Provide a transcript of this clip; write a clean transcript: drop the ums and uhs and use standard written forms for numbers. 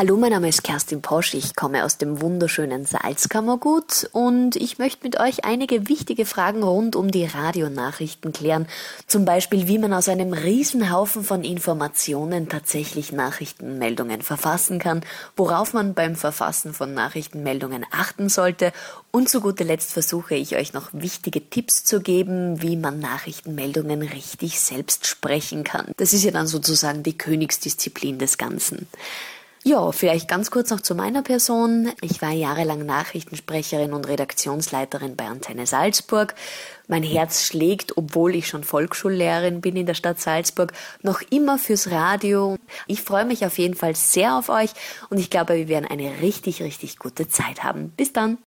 Hallo, mein Name ist Kerstin Posch, ich komme aus dem wunderschönen Salzkammergut und ich möchte mit euch einige wichtige Fragen rund um die Radionachrichten klären. Zum Beispiel, wie man aus einem Riesenhaufen von Informationen tatsächlich Nachrichtenmeldungen verfassen kann, worauf man beim Verfassen von Nachrichtenmeldungen achten sollte und zu guter Letzt versuche ich euch noch wichtige Tipps zu geben, wie man Nachrichtenmeldungen richtig selbst sprechen kann. Das ist ja dann sozusagen die Königsdisziplin des Ganzen. Ja, vielleicht ganz kurz noch zu meiner Person. Ich war jahrelang Nachrichtensprecherin und Redaktionsleiterin bei Antenne Salzburg. Mein Herz schlägt, obwohl ich schon Volksschullehrerin bin in der Stadt Salzburg, noch immer fürs Radio. Ich freue mich auf jeden Fall sehr auf euch und ich glaube, wir werden eine richtig, richtig gute Zeit haben. Bis dann!